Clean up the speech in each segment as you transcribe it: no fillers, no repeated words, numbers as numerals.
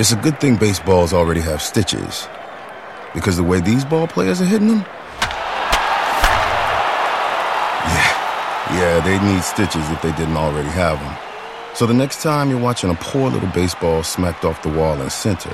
It's a good thing baseballs already have stitches, because the way these ball players are hitting them, yeah, they need stitches if they didn't already have them. So the next time you're watching a poor little baseball smacked off the wall in center,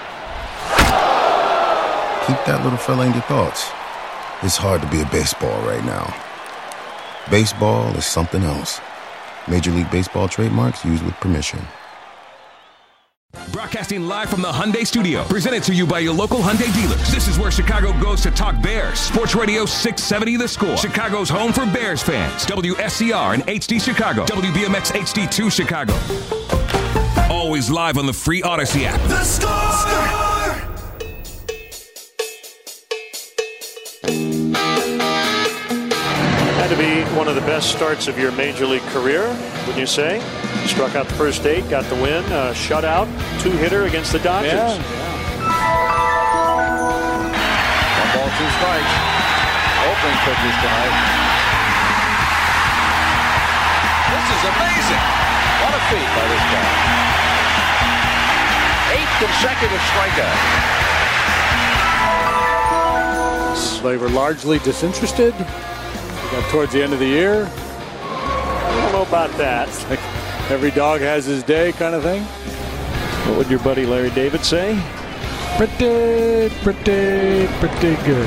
keep that little fella in your thoughts. It's hard to be a baseball right now. Baseball is something else. Major League Baseball trademarks used with permission. Broadcasting live from the Hyundai Studio. Presented to you by your local Hyundai dealers. This is where Chicago goes to talk Bears. Sports Radio 670 The Score. Chicago's home for Bears fans. WSCR and HD Chicago. WBMX HD2 Chicago. Always live on the free Odyssey app. The Score! Had to be one of the best starts of your Major League career, wouldn't you say? Struck out the first 8, got the win, shutout, 2-hitter against the Dodgers. Yeah. 1 ball, 2 strikes. Opening pitches tonight. This is amazing. What a feat by this guy. 8 consecutive strikeouts. They were largely disinterested. Got towards the end of the year. I don't know about that. It's like every dog has his day kind of thing. What would your buddy Larry David say? Pretty good.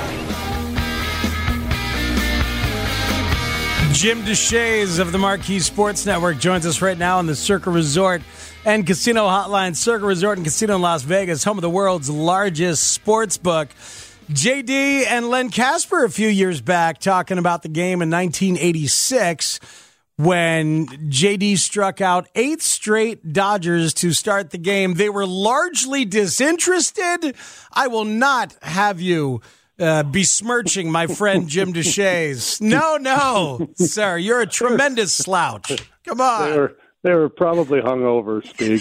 Jim Deshaies of the Marquee Sports Network joins us right now on the Circa Resort and Casino Hotline. Circa Resort and Casino in Las Vegas, home of the world's largest sports book. JD and Len Casper a few years back talking about the game in 1986 when JD struck out 8 straight Dodgers to start the game. They were largely disinterested. I will not have you besmirching my friend Jim Deshaies. No, sir, you're a tremendous slouch. Come on. They were probably hungover, Speaks.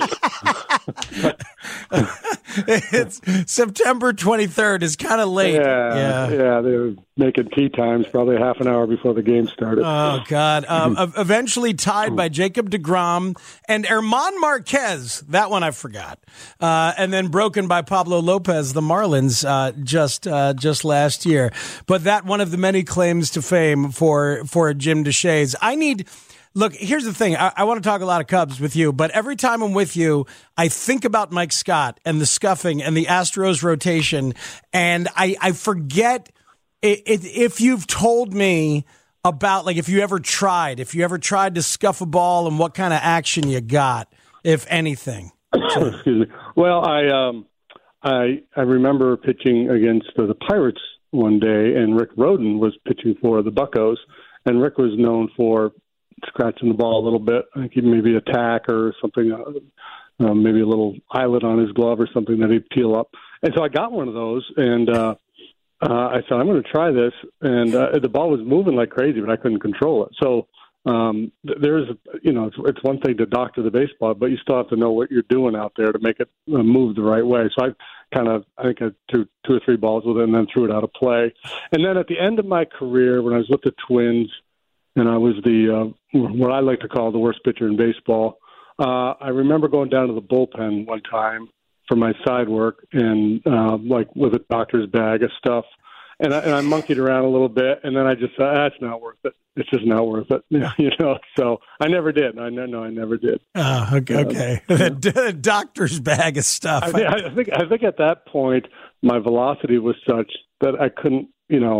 It's September 23rd. It's kind of late. Yeah, they were making tea times probably half an hour before the game started. Oh, God. Eventually tied by Jacob deGrom and Herman Marquez. That one I forgot. And then broken by Pablo Lopez, the Marlins, just last year. But that one of the many claims to fame for Jim Deshaies. Look, here's the thing. I want to talk a lot of Cubs with you, but every time I'm with you, I think about Mike Scott and the scuffing and the Astros rotation, and I forget if you've told me about, like, if you ever tried to scuff a ball and what kind of action you got, if anything. Excuse me. Well, I remember pitching against the Pirates one day, and Rick Rhoden was pitching for the Buccos, and Rick was known for scratching the ball a little bit. I think he maybe a tack or something, maybe a little eyelet on his glove or something that he'd peel up. And so I got one of those, and I said, I'm going to try this. And the ball was moving like crazy, but I couldn't control it. So it's one thing to doctor the baseball, but you still have to know what you're doing out there to make it move the right way. So I think I threw 2 or 3 balls with it and then threw it out of play. And then at the end of my career, when I was with the Twins, and I was what I like to call the worst pitcher in baseball. I remember going down to the bullpen one time for my side work and with a doctor's bag of stuff. And I monkeyed around a little bit, and then I just thought, it's not worth it. It's just not worth it, So I never did. I never did. Oh, okay. The doctor's bag of stuff. I think at that point my velocity was such that I couldn't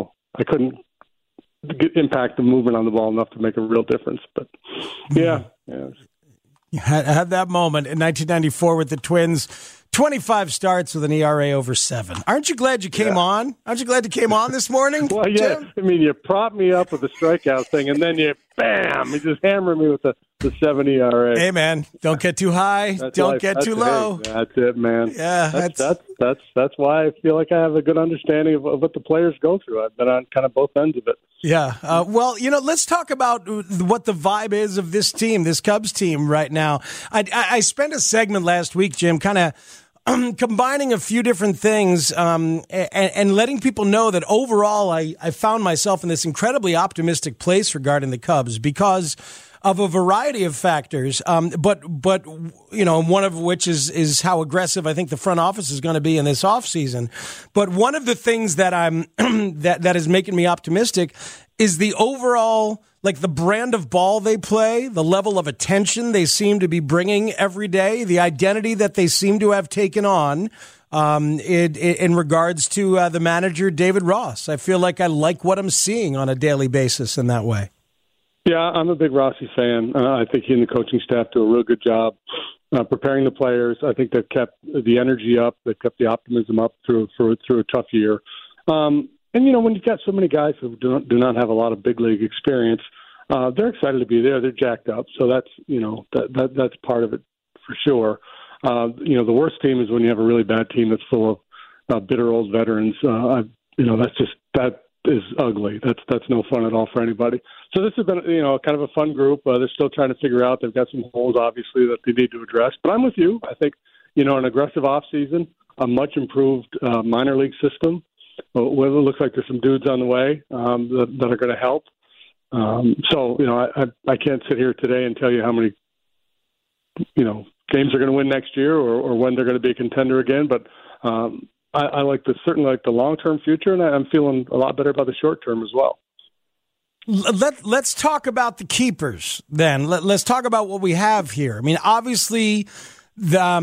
impact the movement on the ball enough to make a real difference. But yeah. You had that moment in 1994 with the Twins. 25 starts with an ERA over 7. Aren't you glad you came on? Aren't you glad you came on this morning? Well, yeah. Jim? I mean, you propped me up with the strikeout thing, and then you just hammered me with the 7 ERA. Hey, man, don't get too high. Don't get too low. That's it, man. Yeah, that's why I feel like I have a good understanding of what the players go through. I've been on kind of both ends of it. Yeah. Well, let's talk about what the vibe is of this team, this Cubs team right now. I spent a segment last week, Jim, kind of combining a few different things and letting people know that overall I found myself in this incredibly optimistic place regarding the Cubs because of a variety of factors. But one of which is how aggressive I think the front office is going to be in this offseason. But one of the things that I'm that is making me optimistic is the overall, like the brand of ball they play, the level of attention they seem to be bringing every day, the identity that they seem to have taken on in regards to the manager, David Ross. I feel like I like what I'm seeing on a daily basis in that way. Yeah, I'm a big Rossi fan. I think he and the coaching staff do a real good job preparing the players. I think they've kept the energy up. They've kept the optimism up through a tough year. And, when you've got so many guys who do not have a lot of big league experience, they're excited to be there. They're jacked up. So that's, that's part of it for sure. The worst team is when you have a really bad team that's full of bitter old veterans. That is ugly. That's no fun at all for anybody. So this has been, kind of a fun group. They're still trying to figure out. They've got some holes, obviously, that they need to address. But I'm with you. I think, an aggressive offseason, a much improved minor league system. Well, it looks like there's some dudes on the way that are going to help. I can't sit here today and tell you how many, games are going to win next year or when they're going to be a contender again. But I certainly like the long-term future, and I'm feeling a lot better about the short-term as well. Let's talk about the keepers then. Let's talk about what we have here. I mean, obviously, what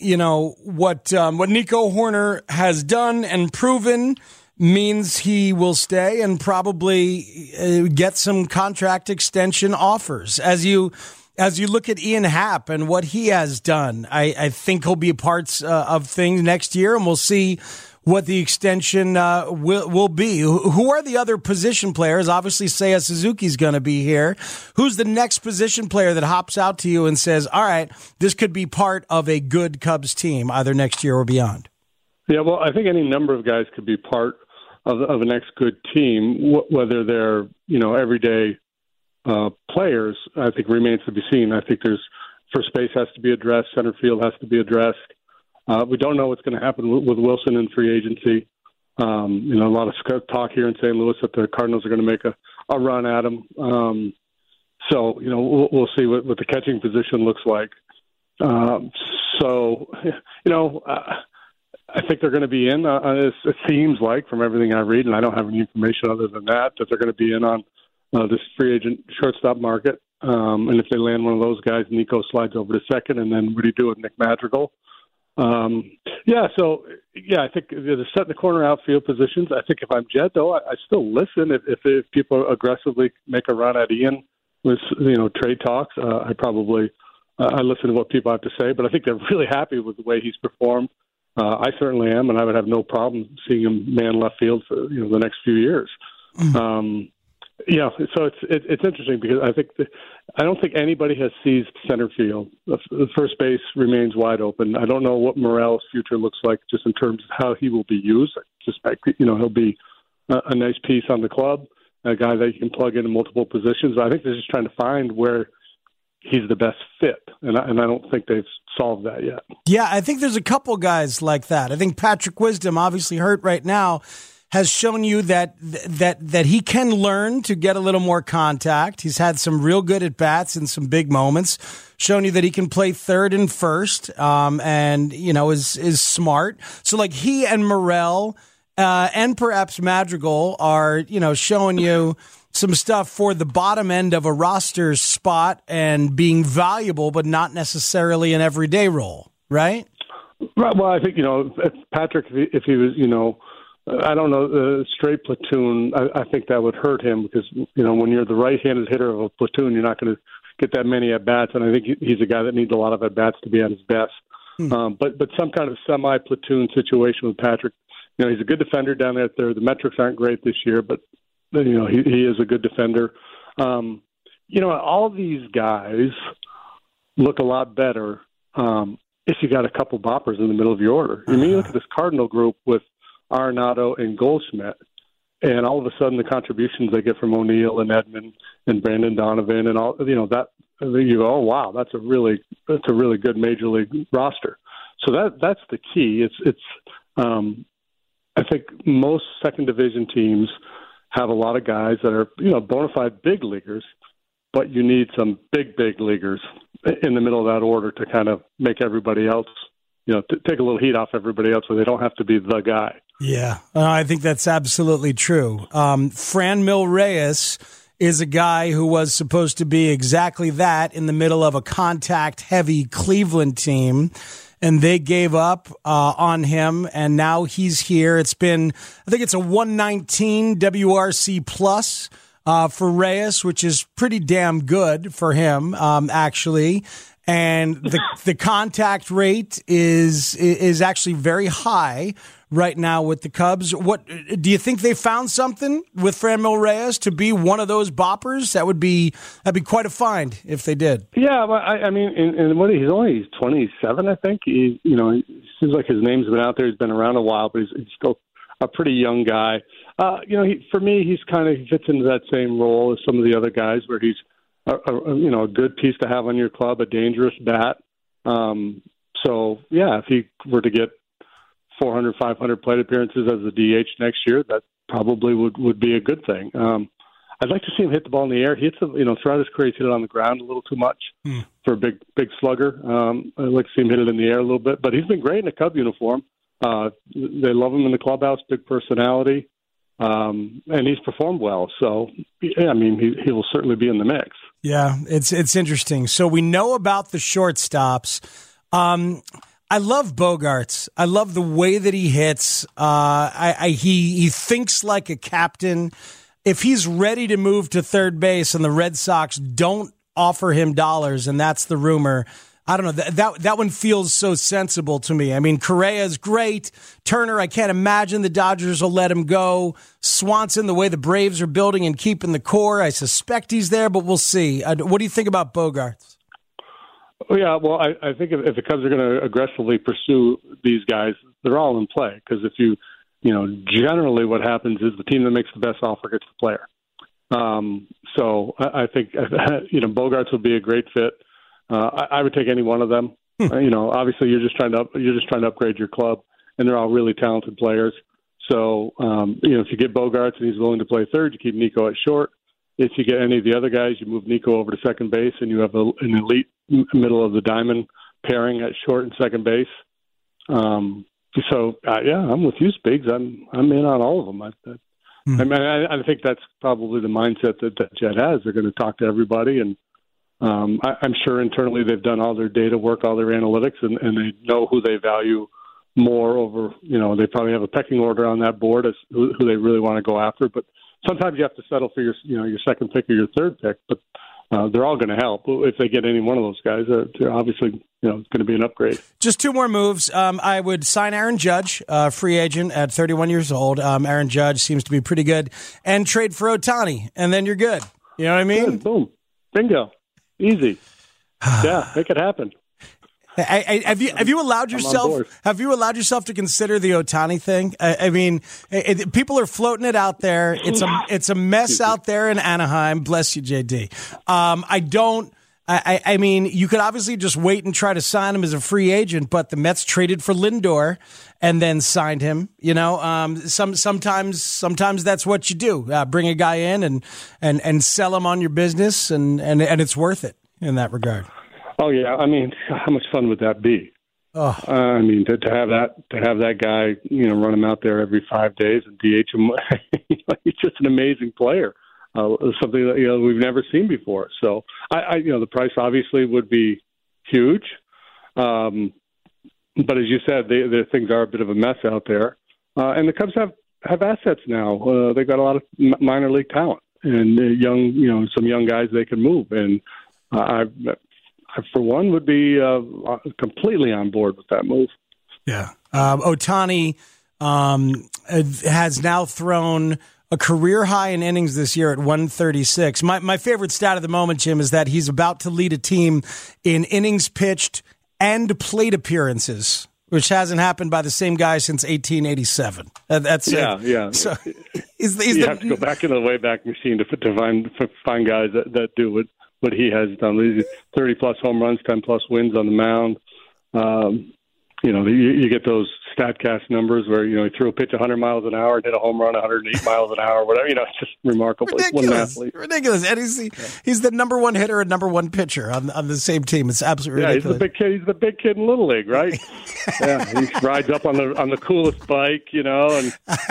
Nico Hoerner has done and proven means he will stay and probably get some contract extension offers. As you look at Ian Happ and what he has done, I think he'll be parts of things next year, and we'll see what the extension will be. Who are the other position players? Obviously, Seiya Suzuki's going to be here. Who's the next position player that hops out to you and says, all right, this could be part of a good Cubs team, either next year or beyond? Yeah, well, I think any number of guys could be part of the next good team, whether they're, everyday players, I think remains to be seen. I think first base has to be addressed, center field has to be addressed. We don't know what's going to happen with Wilson in free agency. A lot of talk here in St. Louis that the Cardinals are going to make a run at him. We'll see what the catching position looks like. I think they're going to be in. It seems like, from everything I read, and I don't have any information other than that they're going to be in on this free agent shortstop market. And if they land one of those guys, Nico slides over to second, and then what do you do with Nick Madrigal? I think they're setting the corner outfield positions. I think if I'm Jed, though, I still listen. If people aggressively make a run at Ian with trade talks, I listen to what people have to say. But I think they're really happy with the way he's performed. I certainly am, and I would have no problem seeing him man left field for the next few years. So it's interesting because I don't think anybody has seized center field. The first base remains wide open. I don't know what Morel's future looks like just in terms of how he will be used. I suspect he'll be a nice piece on the club, a guy that you can plug into multiple positions. But I think they're just trying to find where he's the best fit, and I don't think they've solved that yet. Yeah, I think there's a couple guys like that. I think Patrick Wisdom, obviously hurt right now, has shown you that he can learn to get a little more contact. He's had some real good at-bats in some big moments, shown you that he can play third and first, and, is smart. So, like, he and Morel and perhaps Madrigal are, showing you some stuff for the bottom end of a roster spot and being valuable, but not necessarily an everyday role, right? Right. Well, I think, if Patrick, if he was, I don't know, straight platoon, I think that would hurt him because, when you're the right-handed hitter of a platoon, you're not going to get that many at-bats, and I think he's a guy that needs a lot of at-bats to be at his best. But some kind of semi-platoon situation with Patrick, he's a good defender down there at third. The metrics aren't great this year, but, he is a good defender. All these guys look a lot better if you got a couple boppers in the middle of your order. You look at this Cardinal group with Arenado and Goldschmidt, and all of a sudden the contributions they get from O'Neill and Edman and Brandon Donovan and all that you go, oh wow, that's a really good major league roster. So that's the key. It's I think most second division teams have a lot of guys that are bona fide big leaguers, but you need some big leaguers in the middle of that order to kind of make everybody else, take a little heat off everybody else so they don't have to be the guy. Yeah, I think that's absolutely true. Franmil Reyes is a guy who was supposed to be exactly that in the middle of a contact-heavy Cleveland team, and they gave up on him, and now he's here. I think it's a 119 WRC plus for Reyes, which is pretty damn good for him, actually. And the contact rate is actually very high right now with the Cubs. What do you think they found something with Franmil Reyes to be one of those boppers? That'd be quite a find if they did. Yeah, well, I mean, he's only 27, I think. He seems like his name's been out there. He's been around a while, but he's still a pretty young guy. For me, he fits into that same role as some of the other guys, where he's a good piece to have on your club, a dangerous bat. If he were to get 400, 500 plate appearances as a DH next year, that probably would be a good thing. I'd like to see him hit the ball in the air. He hits throughout his career, he's hit it on the ground a little too much for a big slugger. I'd like to see him hit it in the air a little bit, but he's been great in a Cub uniform. They love him in the clubhouse, big personality, and he's performed well. So, yeah, I mean, he will certainly be in the mix. Yeah, it's interesting. So we know about the shortstops. I love Bogaerts. I love the way that he hits. He thinks like a captain. If he's ready to move to third base and the Red Sox don't offer him dollars, and that's the rumor, I don't know. That one feels so sensible to me. I mean, Correa's great. Turner, I can't imagine the Dodgers will let him go. Swanson, the way the Braves are building and keeping the core, I suspect he's there, but we'll see. What do you think about Bogaerts? Oh, yeah, well, I think if the Cubs are going to aggressively pursue these guys, they're all in play. Because if generally what happens is the team that makes the best offer gets the player. So I think, Bogaerts would be a great fit. I would take any one of them. Obviously you're just trying to upgrade your club, and they're all really talented players. So, if you get Bogaerts and he's willing to play third, you keep Nico at short. If you get any of the other guys, you move Nico over to second base, and you have an elite middle of the diamond pairing at short and second base. I'm with you, Spigs. I'm in on all of them. I think that's probably the mindset that Jet has. They're going to talk to everybody, and I'm sure internally they've done all their data work, all their analytics, and they know who they value more over. They probably have a pecking order on that board as who they really want to go after. But sometimes you have to settle for your second pick or your third pick. But they're all going to help if they get any one of those guys. They're obviously, it's going to be an upgrade. Just two more moves. I would sign Aaron Judge, free agent at 31 years old. Aaron Judge seems to be pretty good, and trade for Ohtani, and then you're good. You know what I mean? Good. Boom, bingo, easy. Yeah, make it happen. Have you allowed yourself to consider the Ohtani thing? I mean, people are floating it out there. It's a mess out there in Anaheim. Bless you, JD. I mean, you could obviously just wait and try to sign him as a free agent, but the Mets traded for Lindor and then signed him. Sometimes that's what you do. Bring a guy in and sell him on your business, and it's worth it in that regard. Oh yeah, I mean, how much fun would that be? Oh. I mean, to have that guy, run him out there every 5 days and DH him. He's just an amazing player. Something that we've never seen before. So the price obviously would be huge, but as you said, the things are a bit of a mess out there, and the Cubs have assets now. They've got a lot of minor league talent and some young guys they can move, and I for one would be completely on board with that move. Yeah, Ohtani has now thrown a career high in innings this year at 136. My favorite stat of the moment, Jim, is that he's about to lead a team in innings pitched and plate appearances, which hasn't happened by the same guy since 1887. That's yeah. So you have to go back into the Wayback Machine to find guys that do what he has done. 30 plus home runs, 10 plus wins on the mound. You get those StatCast numbers where, he threw a pitch 100 miles an hour and hit a home run 108 miles an hour, whatever. It's just remarkable. Ridiculous. And he's the number one hitter and number one pitcher on the same team. It's absolutely ridiculous. He's the big kid in Little League, right? Yeah, he rides up on the coolest bike, and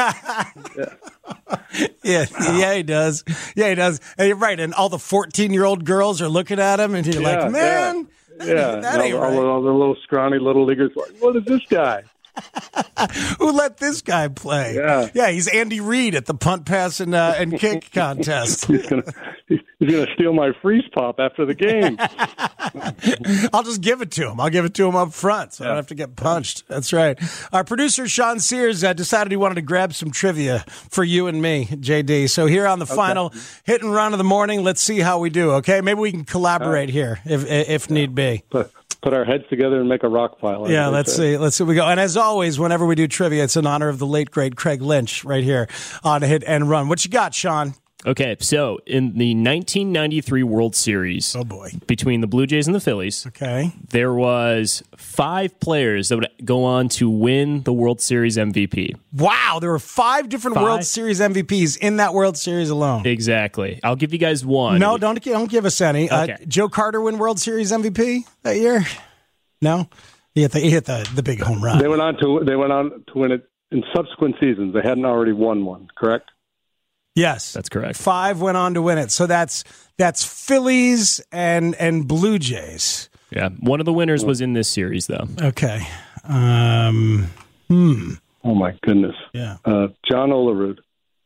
yeah, he does. Yeah, he does. And you're right. And all the 14-year-old girls are looking at him, and you're like, man. Yeah, that ain't right. All the little scrawny little leaguers like, what is this guy? Who let this guy play? Yeah, he's Andy Reid at the punt, pass, and kick contest. He's gonna steal my freeze pop after the game. I'll just give it to him. I'll give it to him up front, so I don't have to get punched. That's right. Our producer Sean Sears decided he wanted to grab some trivia for you and me, JD. So here on the final hit and run of the morning, let's see how we do. Okay, maybe we can collaborate here if need be. Put our heads together and make a rock pile. Yeah, let's see what we go. And as always, whenever we do trivia, it's in honor of the late, great Craig Lynch right here on Hit and Run. What you got, Sean? Okay, so in the 1993 World Series, between the Blue Jays and the Phillies, there was 5 players that would go on to win the World Series MVP. Wow, there were 5 different World Series MVPs in that World Series alone. Exactly. I'll give you guys one. No, don't give us any. Okay. Joe Carter win World Series MVP that year? No, he hit the big home run. They went on to win it in subsequent seasons. They hadn't already won one, correct? Yes, that's correct. 5 went on to win it. So that's Phillies and Blue Jays. Yeah, one of the winners was in this series, though. Okay. Oh my goodness. Yeah. John Olerud.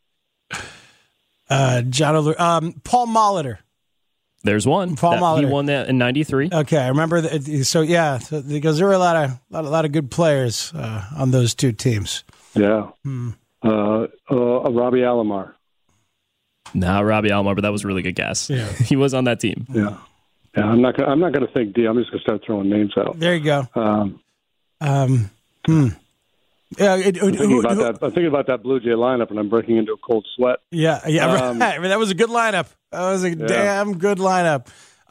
Paul Molitor. There's one. Paul Molitor. He won that in '93. Okay, I remember. Because there were a lot of good players on those two teams. Yeah. Robbie Alomar. No, Robbie Alomar, but that was a really good guess. Yeah. He was on that team. Yeah. I'm not going to think D. I'm just going to start throwing names out. There you go. I'm thinking about that Blue Jay lineup, and I'm breaking into a cold sweat. Yeah. Right. That was a good lineup. That was a damn good lineup.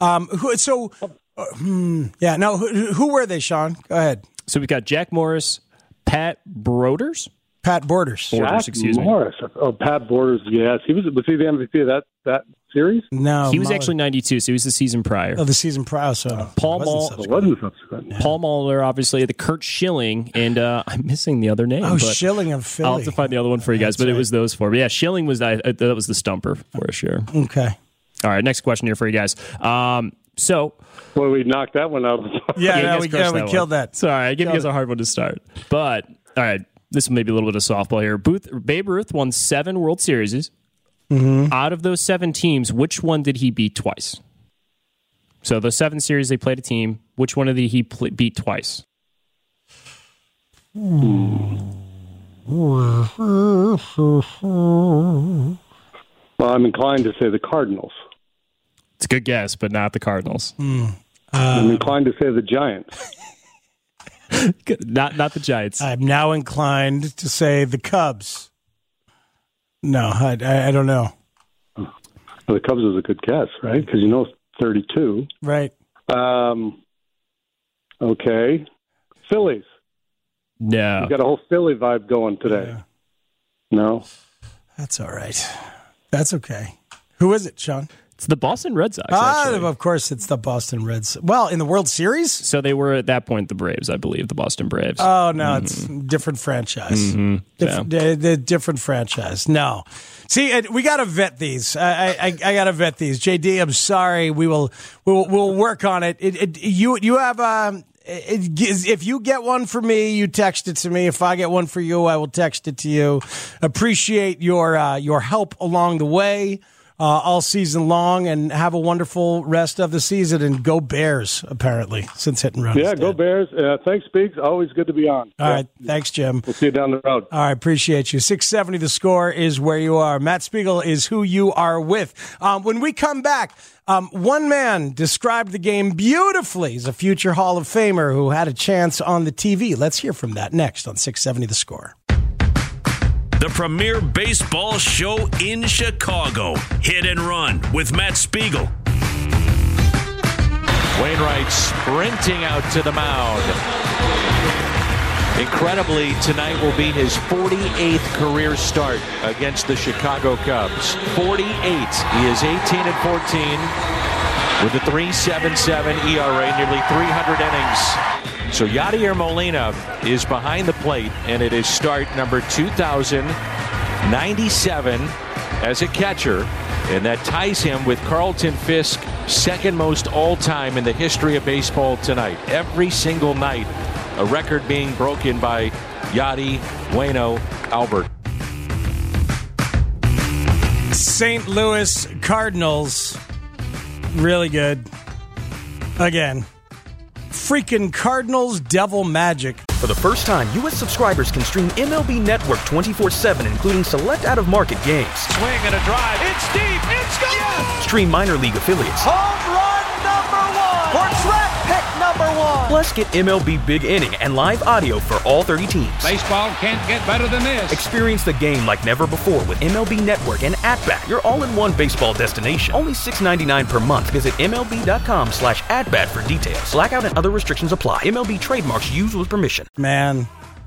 Who were they, Sean? Go ahead. So we've got Jack Morris, Pat Borders. Pat Borders. Morris. Oh, Pat Borders. Yes, was he the MVP of that series? No, he was actually 92, so he was the season prior. Oh, the season prior. So Paul wasn't subsequent. Paul Molitor, obviously, the Kurt Schilling, and I'm missing the other name. Oh, Schilling of Philly. I'll have to find the other one for you guys, but it was those 4. But yeah, Schilling was that was the stumper for sure. Okay. All right, next question here for you guys. So, well, we knocked that one out. we killed that. Sorry, I gave you guys a hard one to start. But all right. This may be a little bit of softball here. Babe Ruth won 7 World Series. Mm-hmm. Out of those 7 teams, which one did he beat twice? So the 7 series they played a team. Which one did he beat twice? Well, I'm inclined to say the Cardinals. It's a good guess, but not the Cardinals. I'm inclined to say the Giants. Not the Giants. I'm now inclined to say the Cubs. No, I don't know. Well, the Cubs is a good guess, right? Because 32. Right. Okay. Phillies. No. You got a whole Philly vibe going today. Yeah. No? That's all right. That's okay. Who is it, Sean? It's the Boston Red Sox, actually. Of course, it's the Boston Reds. Well, in the World Series? So they were, at that point, the Braves, I believe, the Boston Braves. Oh, no, it's different franchise. Different franchise. No. See, we got to vet these. I got to vet these. JD, I'm sorry. We'll work on it. You have... if you get one for me, you text it to me. If I get one for you, I will text it to you. Appreciate your help along the way. All season long, and have a wonderful rest of the season. And go Bears, apparently, since Hit and Run. Yeah, go Bears. Thanks, Speaks. Always good to be on. All right. Thanks, Jim. We'll see you down the road. All right. Appreciate you. 670 The Score is where you are. Matt Spiegel is who you are with. When we come back, one man described the game beautifully. He's a future Hall of Famer who had a chance on the TV. Let's hear from that next on 670 The Score. The premier baseball show in Chicago. Hit and Run with Matt Spiegel. Wainwright sprinting out to the mound. Incredibly, tonight will be his 48th career start against the Chicago Cubs. 48. He is 18-14 with a 3.77 ERA, nearly 300 innings. So Yadier Molina is behind the plate, and it is start number 2,097 as a catcher, and that ties him with Carlton Fisk, second most all-time in the history of baseball tonight. Every single night, a record being broken by Yadi Waino Albert. St. Louis Cardinals, really good. Again, freaking Cardinals devil magic. For the first time, U.S. subscribers can stream MLB Network 24/7, including select out-of-market games. Swing and a drive. It's deep. It's gone. Yes! Stream minor league affiliates. Home run number 1. Portrait pick number 1. Plus, get MLB Big Inning and live audio for all 30 teams. Baseball can't get better than this. Experience the game like never before with MLB Network and At-Bat, your all-in-one baseball destination. Only $6.99 per month. Visit MLB.com/AtBat for details. Blackout and other restrictions apply. MLB trademarks used with permission. Man,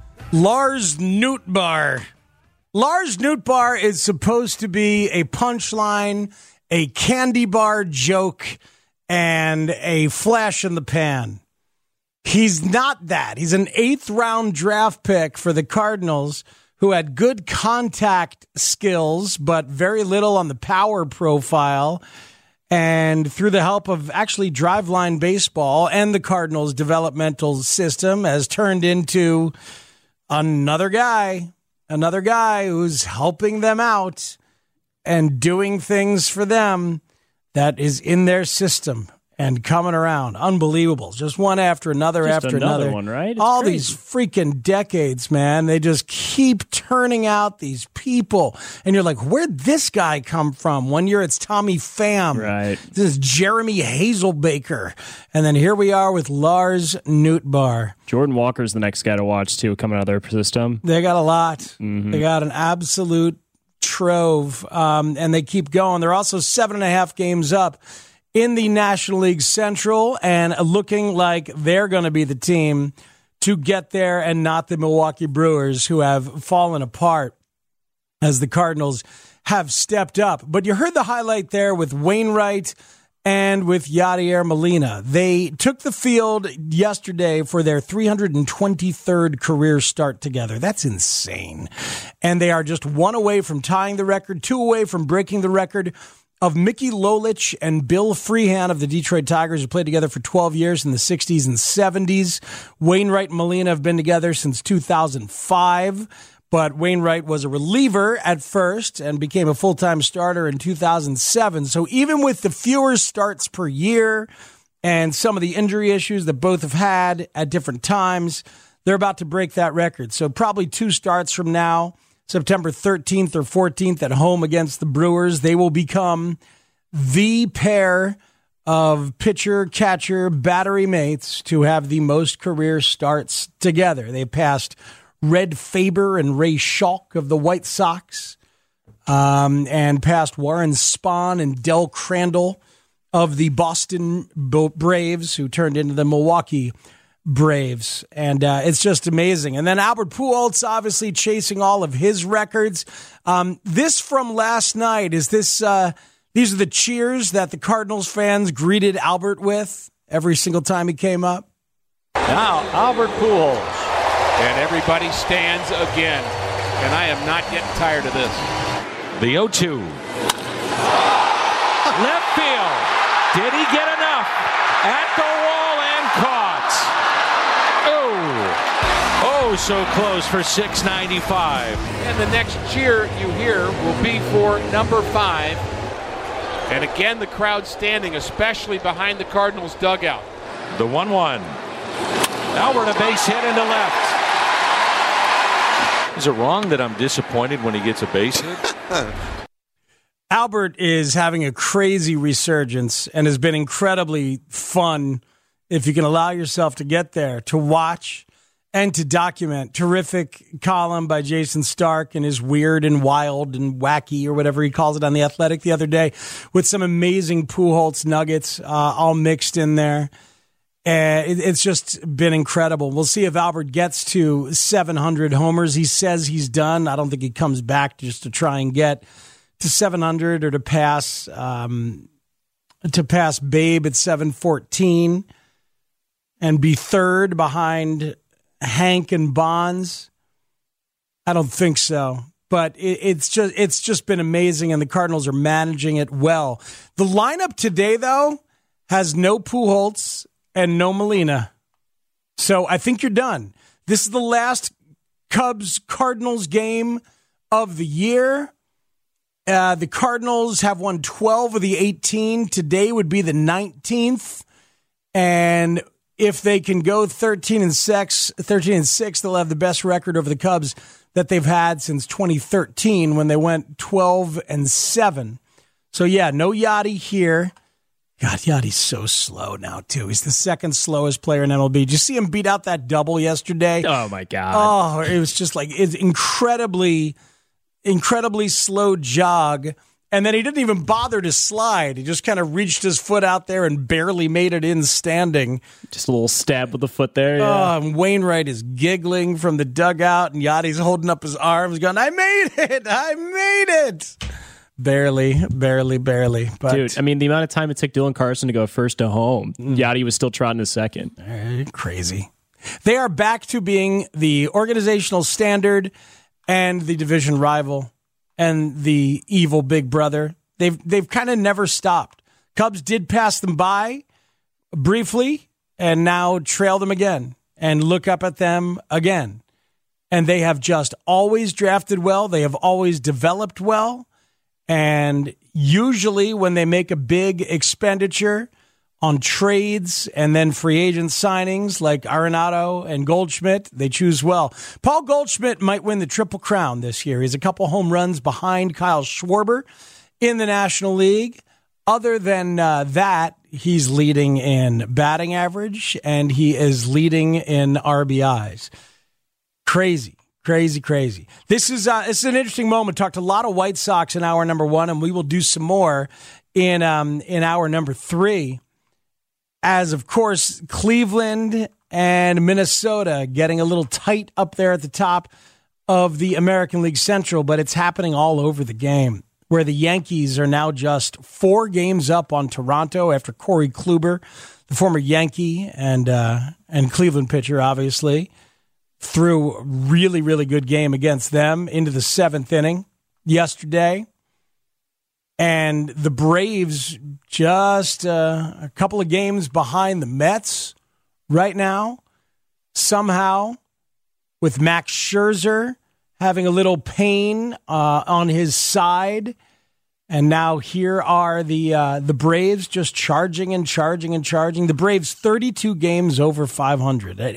Lars Nootbaar. Lars Nootbaar is supposed to be a punchline, a candy bar joke, and a flash in the pan. He's not that. He's an 8th-round draft pick for the Cardinals who had good contact skills, but very little on the power profile. And through the help of actually Driveline Baseball and the Cardinals' developmental system has turned into another guy who's helping them out and doing things for them that is in their system and coming around. Unbelievable. Just one after another after another. One, right? All these freaking decades, man. They just keep turning out these people. And you're like, where'd this guy come from? One year it's Tommy Pham. Right. This is Jeremy Hazelbaker. And then here we are with Lars Nootbaar. Jordan Walker's the next guy to watch, too, coming out of their system. They got a lot. Mm-hmm. They got an absolute trove. And they keep going. They're also 7.5 games up in the National League Central and looking like they're going to be the team to get there and not the Milwaukee Brewers, who have fallen apart as the Cardinals have stepped up. But you heard the highlight there with Wainwright and with Yadier Molina. They took the field yesterday for their 323rd career start together. That's insane. And they are just 1 away from tying the record, 2 away from breaking the record of Mickey Lolich and Bill Freehan of the Detroit Tigers, who played together for 12 years in the 60s and 70s. Wainwright and Molina have been together since 2005, but Wainwright was a reliever at first and became a full-time starter in 2007. So even with the fewer starts per year and some of the injury issues that both have had at different times, they're about to break that record. So probably 2 starts from now, September 13th or 14th at home against the Brewers, they will become the pair of pitcher-catcher battery mates to have the most career starts together. They passed Red Faber and Ray Schalk of the White Sox and passed Warren Spahn and Del Crandall of the Boston Braves, who turned into the Milwaukee Braves. And it's just amazing. And then Albert Pujols obviously chasing all of his records. This from last night, is this these are the cheers that the Cardinals fans greeted Albert with every single time he came up? Now Albert Pujols, and everybody stands again. And I am not getting tired of this. The 0-2. Left field. Did he get enough? At the wall and caught. Oh, so close for 695. And the next cheer you hear will be for number 5. And again, the crowd standing, especially behind the Cardinals dugout. The 1-1. Albert, a base hit into left. Is it wrong that I'm disappointed when he gets a base hit? Albert is having a crazy resurgence and has been incredibly fun, if you can allow yourself to get there, to watch and to document. Terrific column by Jason Stark and his weird and wild and wacky, or whatever he calls it, on The Athletic the other day, with some amazing Pujols nuggets all mixed in there. It's just been incredible. We'll see if Albert gets to 700 homers. He says he's done. I don't think he comes back just to try and get to 700 or to pass Babe at 714 and be third behind Hank and Bonds. I don't think so. But it's just been amazing, and the Cardinals are managing it well. The lineup today, though, has no Pujols and no Molina. So I think you're done. This is the last Cubs-Cardinals game of the year. The Cardinals have won 12 of the 18. Today would be the 19th. And if they can go 13-6, they'll have the best record over the Cubs that they've had since 2013 when they went 12-7. So, yeah, no Yachty here. God, Yachty's so slow now, too. He's the second slowest player in MLB. Did you see him beat out that double yesterday? Oh, my God. Oh, it was just like it's incredibly slow jog. And then he didn't even bother to slide. He just kind of reached his foot out there and barely made it in standing. Just a little stab with the foot there. Yeah. And Wainwright is giggling from the dugout, and Yachty's holding up his arms going, I made it. Barely. But, dude, I mean, the amount of time it took Dylan Carlson to go first to home, Yachty was still trotting a second. Crazy. They are back to being the organizational standard and the division rival and the evil big brother. They've kind of never stopped. Cubs did pass them by briefly and now trail them again and look up at them again. And they have just always drafted well. They have always developed well. And usually when they make a big expenditure on trades and then free agent signings like Arenado and Goldschmidt, they choose well. Paul Goldschmidt might win the Triple Crown this year. He's a couple home runs behind Kyle Schwarber in the National League. Other than that, he's leading in batting average and he is leading in RBIs. Crazy. This is an interesting moment. Talked a lot of White Sox in hour number 1, and we will do some more in hour number 3. As, of course, Cleveland and Minnesota getting a little tight up there at the top of the American League Central, but it's happening all over the game, where the Yankees are now just 4 games up on Toronto after Corey Kluber, the former Yankee and Cleveland pitcher, obviously, threw a really, really good game against them into the 7th inning yesterday. And the Braves just a couple of games behind the Mets right now, somehow, with Max Scherzer having a little pain on his side. And now here are the Braves just charging. The Braves 32 games over 500 at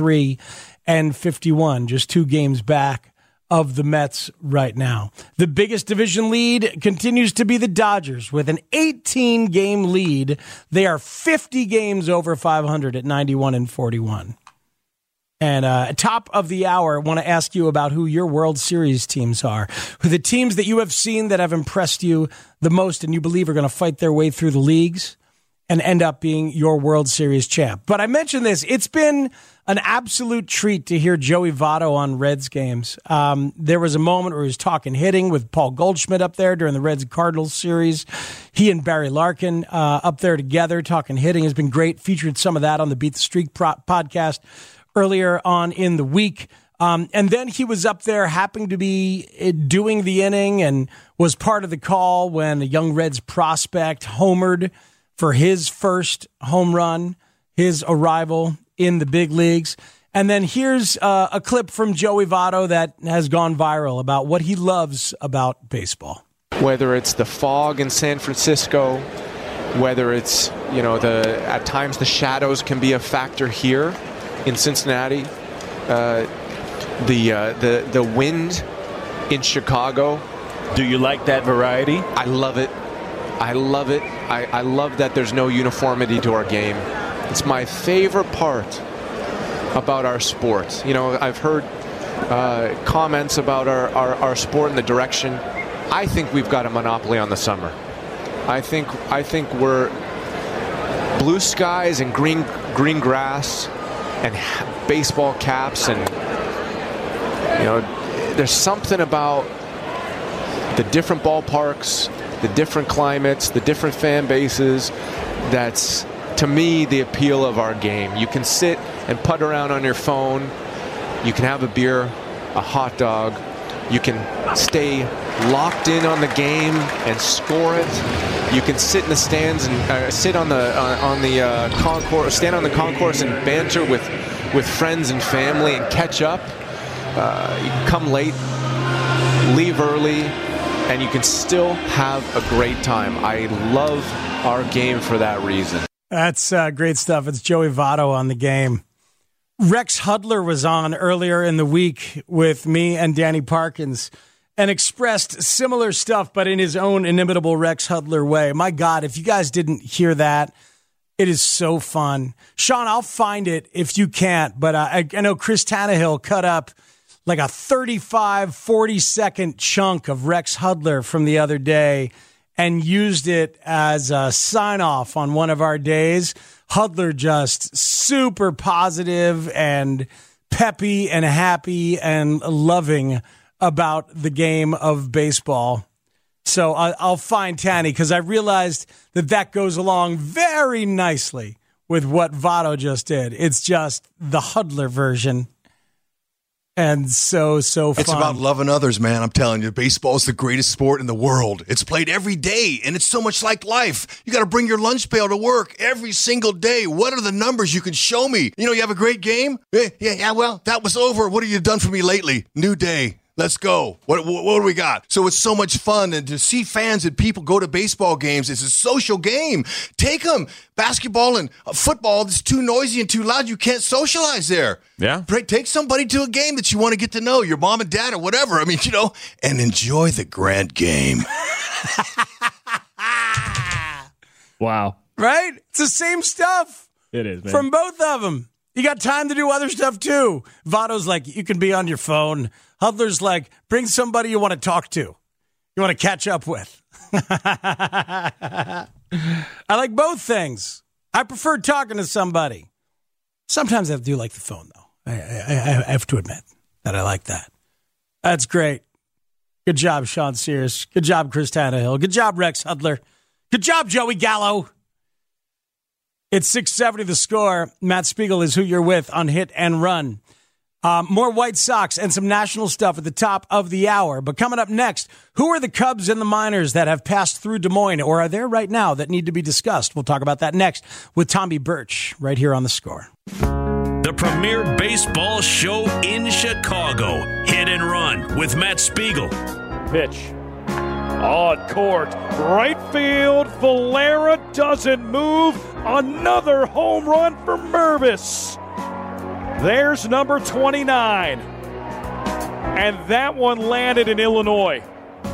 83-51, just 2 games back of the Mets right now. The biggest division lead continues to be the Dodgers with an 18-game lead. They are 50 games over 500 at 91-41. And top of the hour, I want to ask you about who your World Series teams are. Who the teams that you have seen that have impressed you the most and you believe are going to fight their way through the leagues and end up being your World Series champ. But I mentioned this. It's been an absolute treat to hear Joey Votto on Reds games. There was a moment where he was talking hitting with Paul Goldschmidt up there during the Reds-Cardinals series. He and Barry Larkin up there together talking hitting has been great. Featured some of that on the Beat the Streak podcast earlier on in the week. And then he was up there happening to be doing the inning and was part of the call when a young Reds prospect homered for his first home run, his arrival in the big leagues. And then here's a clip from Joey Votto that has gone viral about what he loves about baseball. Whether it's the fog in San Francisco, whether it's, at times the shadows can be a factor here in Cincinnati, the wind in Chicago. Do you like that variety? I love it. I love that there's no uniformity to our game. It's my favorite part about our sport. I've heard comments about our sport and the direction. I think we've got a monopoly on the summer. I think we're blue skies and green grass and baseball caps, and there's something about the different ballparks, the different climates, the different fan bases that's, to me, the appeal of our game. You can sit and putt around on your phone. You can have a beer, a hot dog. You can stay locked in on the game and score it. You can sit in the stands and sit on the concourse, stand on the concourse and banter with friends and family and catch up. You can come late, leave early, and you can still have a great time. I love our game for that reason. That's great stuff. It's Joey Votto on the game. Rex Hudler was on earlier in the week with me and Danny Parkins and expressed similar stuff, but in his own inimitable Rex Hudler way. My God, if you guys didn't hear that, it is so fun. Sean, I'll find it if you can't, but I know Chris Tannehill cut up like a 35, 40-second chunk of Rex Hudler from the other day and used it as a sign-off on one of our days. Hudler just super positive and peppy and happy and loving about the game of baseball. So I'll find Tanny because I realized that goes along very nicely with what Votto just did. It's just the Hudler version. And so fun. It's about loving others, man. I'm telling you, baseball is the greatest sport in the world. It's played every day, and it's so much like life. You got to bring your lunch pail to work every single day. What are the numbers you can show me? You have a great game? Yeah, well, that was over. What have you done for me lately? New day. Let's go. What do we got? So it's so much fun. And to see fans and people go to baseball games, it's a social game. Take them. Basketball and football, it's too noisy and too loud. You can't socialize there. Yeah. Take somebody to a game that you want to get to know, your mom and dad or whatever. I mean, and enjoy the grand game. Wow. Right? It's the same stuff. It is, man. From both of them. You got time to do other stuff, too. Votto's like, you can be on your phone. Hudler's like, bring somebody you want to talk to, you want to catch up with. I like both things. I prefer talking to somebody. Sometimes I do like the phone, though. I have to admit that I like that. That's great. Good job, Sean Sears. Good job, Chris Tannehill. Good job, Rex Hudler. Good job, Joey Gallo. It's 670 The Score. Matt Spiegel is who you're with on Hit and Run. More White Sox and some national stuff at the top of the hour. But coming up next, who are the Cubs and the Miners that have passed through Des Moines or are there right now that need to be discussed? We'll talk about that next with Tommy Birch right here on The Score. The premier baseball show in Chicago. Hit and Run with Matt Spiegel. Pitch. On court, right field, Valera doesn't move. Another home run for Mervis. There's number 29. And that one landed in Illinois.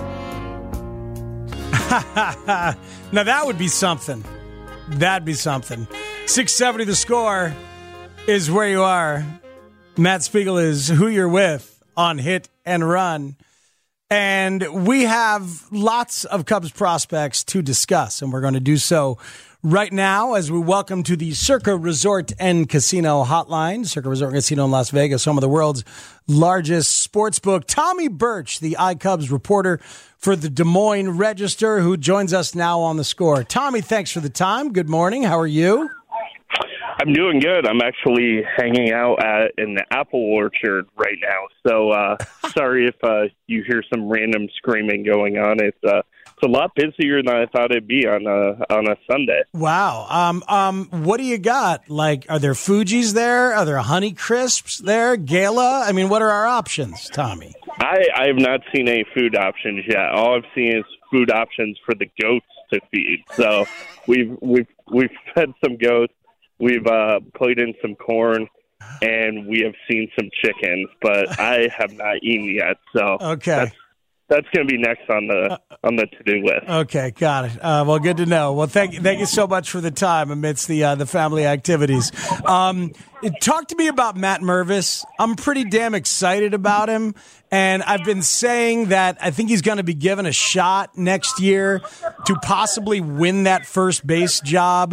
Now that would be something. That'd be something. 670 The Score is where you are. Matt Spiegel is who you're with on Hit and Run. And we have lots of Cubs prospects to discuss, and we're going to do so right now as we welcome to the Circa Resort and Casino Hotline. Circa Resort and Casino in Las Vegas, home of the world's largest sports book. Tommy Birch, the iCubs reporter for the Des Moines Register, who joins us now on The Score. Tommy, thanks for the time. Good morning. How are you? I'm doing good. I'm actually hanging out in the apple orchard right now. So sorry if you hear some random screaming going on. It's a lot busier than I thought it'd be on a Sunday. Wow. What do you got? Like, are there Fujis there? Are there Honey Crisps there? Gala? I mean, what are our options, Tommy? I have not seen any food options yet. All I've seen is food options for the goats to feed. So we've fed some goats. We've played in some corn, and we have seen some chickens, but I have not eaten yet. So okay, that's going to be next on the to-do list. Okay, got it. Well, good to know. Well, thank you so much for the time amidst the family activities. Talk to me about Matt Mervis. I'm pretty damn excited about him, and I've been saying that I think he's going to be given a shot next year to possibly win that first base job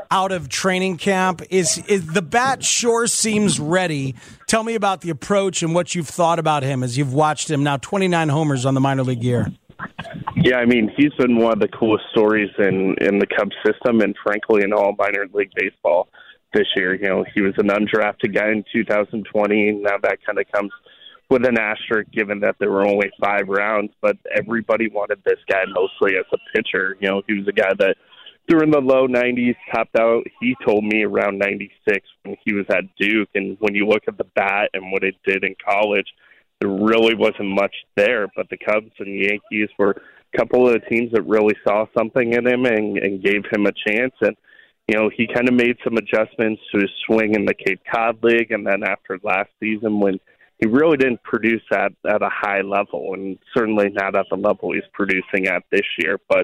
out of training camp? Is the bat sure seems ready? Tell me about the approach and what you've thought about him as you've watched him now 29 homers on the minor league year. Yeah, I mean, he's been one of the coolest stories in the Cubs system and, frankly, in all minor league baseball this year. You know, he was an undrafted guy in 2020. Now that kind of comes with an asterisk given that there were only 5 rounds, but everybody wanted this guy mostly as a pitcher. You know, he was a guy that threw in the low 90s, topped out, he told me, around 96 when he was at Duke. And when you look at the bat and what it did in college, there really wasn't much there. But the Cubs and Yankees were a couple of the teams that really saw something in him and gave him a chance. And, you know, he kind of made some adjustments to his swing in the Cape Cod League. And then after last season, when he really didn't produce at a high level, and certainly not at the level he's producing at this year. But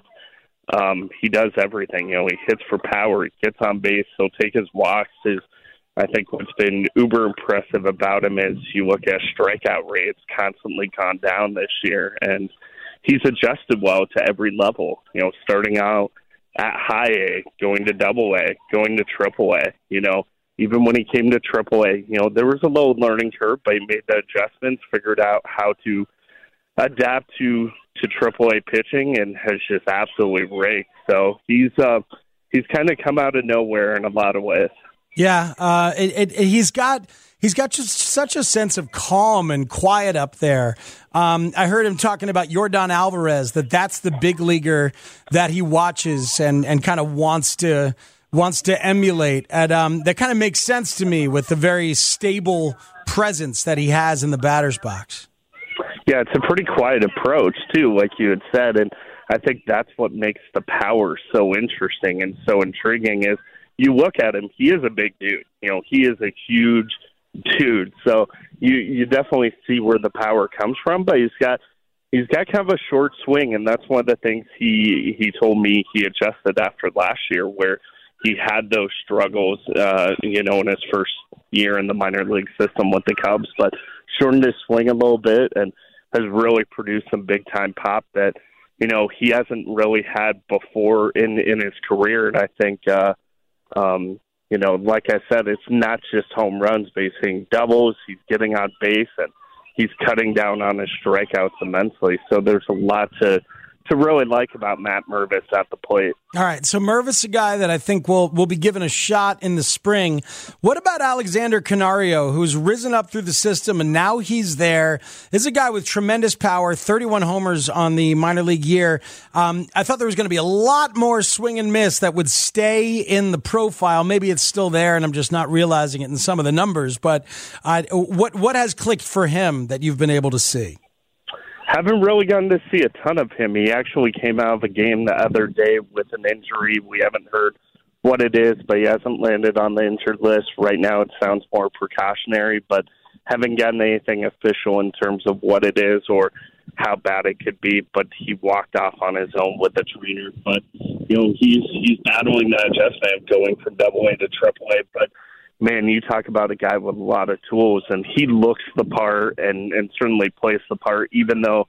he does everything. You know, he hits for power, he gets on base, he'll take his walks. I think what's been uber impressive about him is you look at strikeout rate, it's constantly gone down this year. And he's adjusted well to every level, you know, starting out at high A, going to double A, going to triple A. You know, even when he came to triple A, you know, there was a low learning curve, but he made the adjustments, figured out how to adapt to triple A pitching, and has just absolutely raked. So he's kind of come out of nowhere in a lot of ways. Yeah, he's got just such a sense of calm and quiet up there. I heard him talking about Yordan Alvarez, that's the big leaguer that he watches and kind of wants to emulate. And that kind of makes sense to me with the very stable presence that he has in the batter's box. Yeah, it's a pretty quiet approach, too, like you had said. And I think that's what makes the power so interesting and so intriguing is you look at him, he is a big dude. You know, he is a huge dude. So you definitely see where the power comes from, but he's got kind of a short swing, and that's one of the things he told me he adjusted after last year, where he had those struggles, you know, in his first year in the minor league system with the Cubs, but shortened his swing a little bit and has really produced some big-time pop that, you know, he hasn't really had before in his career. And I think, you know, like I said, it's not just home runs, but he's hitting doubles, he's getting on base, and he's cutting down on his strikeouts immensely. So there's a lot to really like about Matt Mervis at the plate. All right, so Mervis, a guy that I think will be given a shot in the spring. What about Alexander Canario, who's risen up through the system, and now he's there? This is a guy with tremendous power, 31 homers on the minor league year. I thought there was going to be a lot more swing and miss that would stay in the profile. Maybe it's still there, and I'm just not realizing it in some of the numbers. But what has clicked for him that you've been able to see? Haven't really gotten to see a ton of him. He actually came out of the game the other day with an injury. We haven't heard what it is, but he hasn't landed on the injured list. Right now it sounds more precautionary, but haven't gotten anything official in terms of what it is or how bad it could be. But he walked off on his own with a trainer. But, you know, he's battling that adjustment of going from AA to AAA. But, man, you talk about a guy with a lot of tools, and he looks the part and certainly plays the part, even though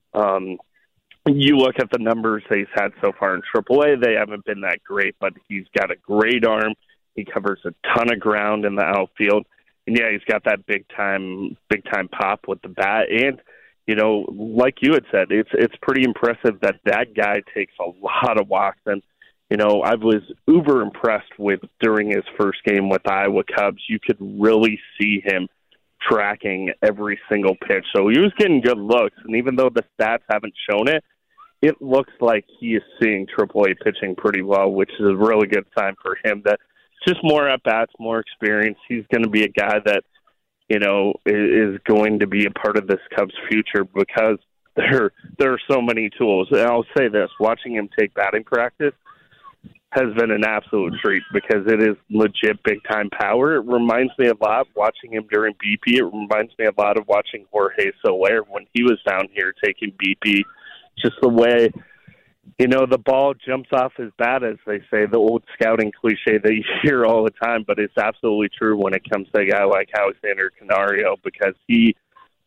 you look at the numbers that he's had so far in AAA, they haven't been that great, but he's got a great arm. He covers a ton of ground in the outfield. And, yeah, he's got that big-time pop with the bat. And, you know, like you had said, it's pretty impressive that guy takes a lot of walks. And, you know, I was uber impressed with during his first game with Iowa Cubs. You could really see him tracking every single pitch. So he was getting good looks. And even though the stats haven't shown it, it looks like he is seeing AAA pitching pretty well, which is a really good sign for him. That just more at-bats, more experience. He's going to be a guy that, you know, is going to be a part of this Cubs future because there are so many tools. And I'll say this, watching him take batting practice has been an absolute treat because it is legit big-time power. It reminds me a lot watching him during BP. It reminds me a lot of watching Jorge Soler when he was down here taking BP. Just the way, you know, the ball jumps off his bat, as they say, the old scouting cliche that you hear all the time, but it's absolutely true when it comes to a guy like Alexander Canario because he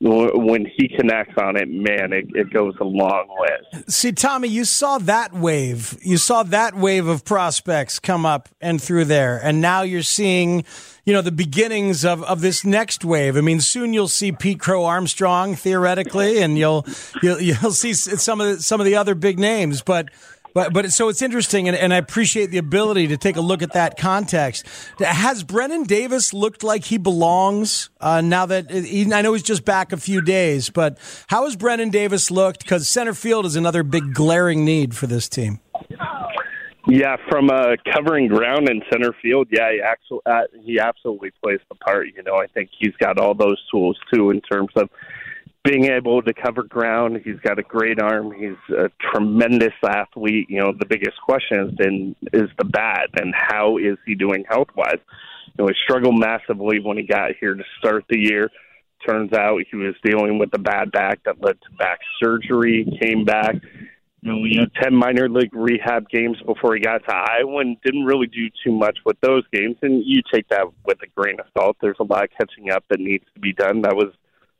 when he connects on it, man, it goes a long way. See, Tommy, you saw that wave. You saw that wave of prospects come up and through there, and now you're seeing, the beginnings of this next wave. I mean, soon you'll see Pete Crow Armstrong theoretically, and you'll see some of the other big names, but so it's interesting, and I appreciate the ability to take a look at that context. Has Brennan Davis looked like he belongs now that I know he's just back a few days, but how has Brennan Davis looked? Because center field is another big glaring need for this team. Yeah, from covering ground in center field, he absolutely plays the part. I think he's got all those tools, too, in terms of being able to cover ground. He's got a great arm. He's a tremendous athlete. The biggest question is the bat, and how is he doing health-wise? He struggled massively when he got here to start the year. Turns out he was dealing with a bad back that led to back surgery, came back. We had 10 minor league rehab games before he got to Iowa and didn't really do too much with those games. And you take that with a grain of salt. There's a lot catching up that needs to be done. That was,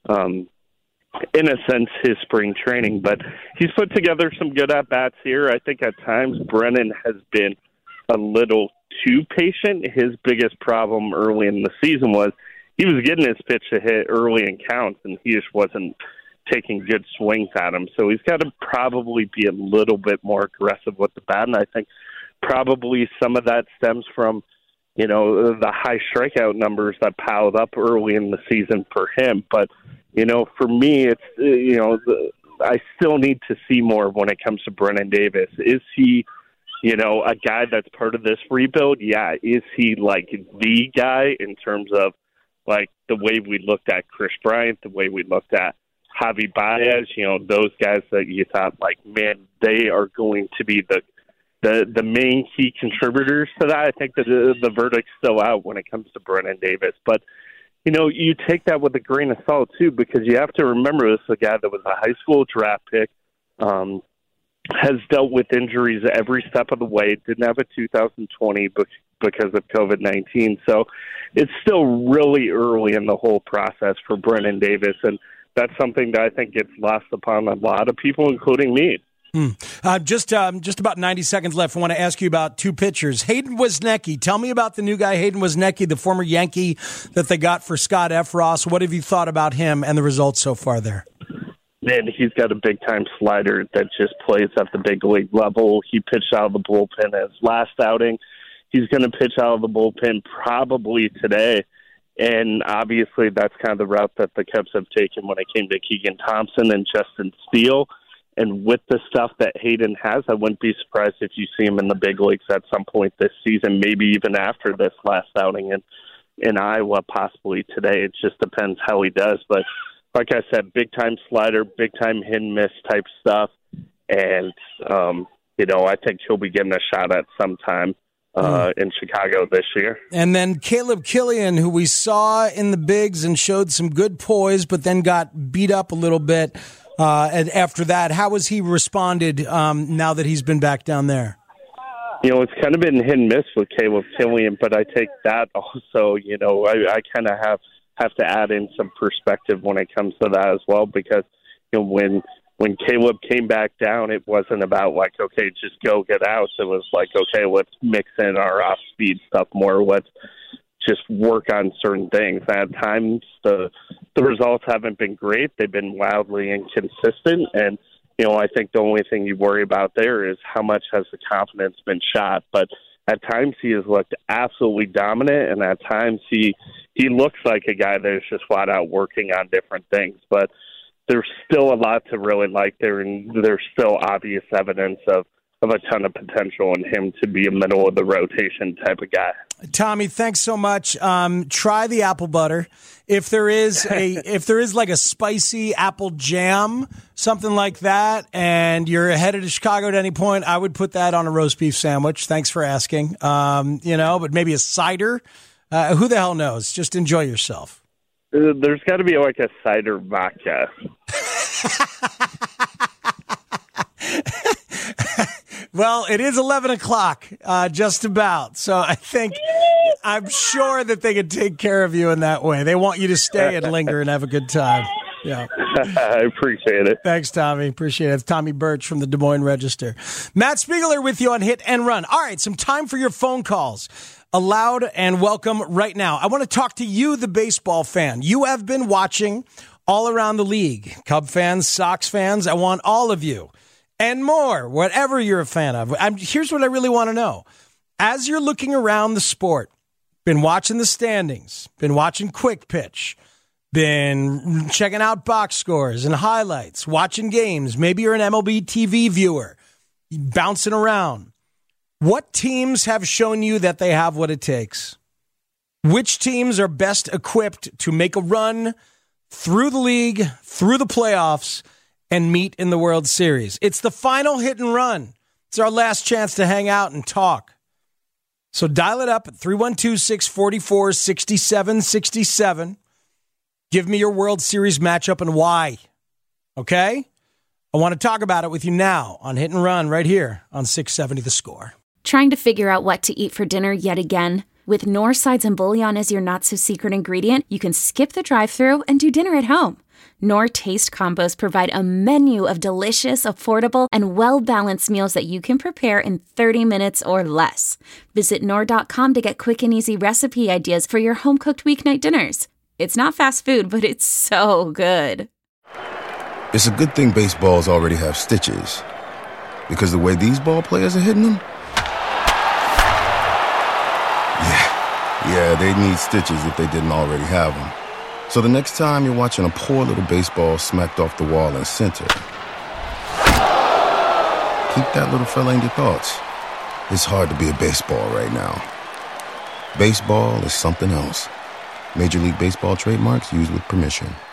in a sense, his spring training. But he's put together some good at-bats here. I think at times Brennan has been a little too patient. His biggest problem early in the season was he was getting his pitch to hit early in counts, and he just wasn't taking good swings at him. So he's got to probably be a little bit more aggressive with the bat, and I think probably some of that stems from, the high strikeout numbers that piled up early in the season for him. But, for me, it's, I still need to see more when it comes to Brennan Davis. Is he, a guy that's part of this rebuild? Yeah. Is he like the guy in terms of like the way we looked at Chris Bryant, the way we looked at Javi Baez, those guys that you thought, like, man, they are going to be the main key contributors to that? I think that the verdict's still out when it comes to Brennan Davis. But, you take that with a grain of salt, too, because you have to remember this is a guy that was a high school draft pick, has dealt with injuries every step of the way, didn't have a 2020 because of COVID-19. So it's still really early in the whole process for Brennan Davis, and that's something that I think gets lost upon a lot of people, including me. Just about 90 seconds left. I want to ask you about two pitchers. Hayden Wesnecky. Tell me about the new guy, Hayden Wesnecky, the former Yankee that they got for Scott Efros. What have you thought about him and the results so far there? Man, he's got a big-time slider that just plays at the big league level. He pitched out of the bullpen his last outing. He's going to pitch out of the bullpen probably today. And obviously that's kind of the route that the Cubs have taken when it came to Keegan Thompson and Justin Steele. And with the stuff that Hayden has, I wouldn't be surprised if you see him in the big leagues at some point this season, maybe even after this last outing in Iowa, possibly today. It just depends how he does. But like I said, big-time slider, big-time hit-and-miss type stuff. And, I think he'll be getting a shot at some time in Chicago this year. And then Caleb Killian, who we saw in the bigs and showed some good poise, but then got beat up a little bit. And after that, how has he responded now that he's been back down there? It's kind of been hit and miss with Caleb Killian, but I take that also, I kind of have to add in some perspective when it comes to that as well, because, when Caleb came back down, it wasn't about like, okay, just go get out. It was like, okay, let's mix in our off-speed stuff more. Let's just work on certain things. At times, the results haven't been great. They've been wildly inconsistent. And, I think the only thing you worry about there is how much has the confidence been shot. But at times he has looked absolutely dominant, and at times he looks like a guy that is just flat out working on different things. But there's still a lot to really like there, and there's still obvious evidence of a ton of potential in him to be a middle of the rotation type of guy. Tommy, thanks so much. Try the apple butter. If there is like a spicy apple jam, something like that, and you're headed to Chicago at any point, I would put that on a roast beef sandwich. Thanks for asking. But maybe a cider. Who the hell knows? Just enjoy yourself. There's got to be like a cider vodka. Well, it is 11 o'clock, just about. So I'm sure that they can take care of you in that way. They want you to stay and linger and have a good time. Yeah. I appreciate it. Thanks, Tommy. Appreciate it. It's Tommy Birch from the Des Moines Register. Matt Spiegler with you on Hit and Run. All right, some time for your phone calls. Allowed and welcome right now. I want to talk to you, the baseball fan. You have been watching all around the league. Cub fans, Sox fans, I want all of you. And more, whatever you're a fan of. Here's what I really want to know. As you're looking around the sport, been watching the standings, been watching Quick Pitch, been checking out box scores and highlights, watching games. Maybe you're an MLB TV viewer, bouncing around. What teams have shown you that they have what it takes? Which teams are best equipped to make a run through the league, through the playoffs, and meet in the World Series? It's the final Hit and Run. It's our last chance to hang out and talk. So dial it up at 312-644-6767. Give me your World Series matchup and why. Okay? I want to talk about it with you now on Hit and Run right here on 670 The Score. Trying to figure out what to eat for dinner yet again? With Knorr sides and bouillon as your not-so-secret ingredient, you can skip the drive-thru and do dinner at home. Knorr Taste Combos provide a menu of delicious, affordable, and well-balanced meals that you can prepare in 30 minutes or less. Visit Knorr.com to get quick and easy recipe ideas for your home-cooked weeknight dinners. It's not fast food, but it's so good. It's a good thing baseballs already have stitches. Because the way these ball players are hitting them? Yeah, they need stitches if they didn't already have them. So the next time you're watching a poor little baseball smacked off the wall in center, keep that little fella in your thoughts. It's hard to be a baseball right now. Baseball is something else. Major League Baseball trademarks used with permission.